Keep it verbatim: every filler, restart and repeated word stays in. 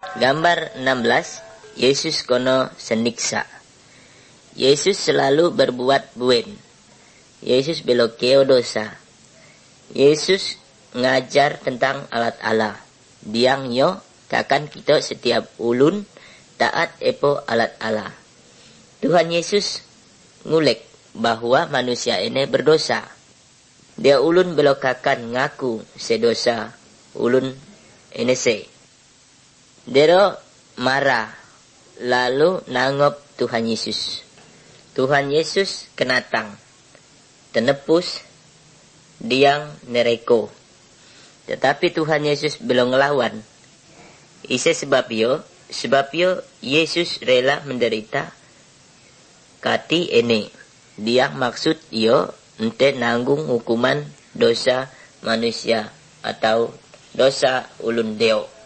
Gambar enam belas, Yesus kono seniksa. Yesus selalu berbuat buen. Yesus belokeo dosa. Yesus ngajar tentang alat Allah. Diang yo takkan kita setiap ulun taat epo alat Allah. Tuhan Yesus ngulek bahwa manusia ini berdosa. Dia ulun belokakan ngaku sedosa ulun ini se. Dero marah lalu nangop Tuhan Yesus. Tuhan Yesus kenatang tenepus diang nereko. Tetapi Tuhan Yesus belum ngelawan. Ise sebab yo, sebab yo Yesus rela menderita kati ini. Dia maksud yo ente nanggung hukuman dosa manusia atau dosa ulun deo.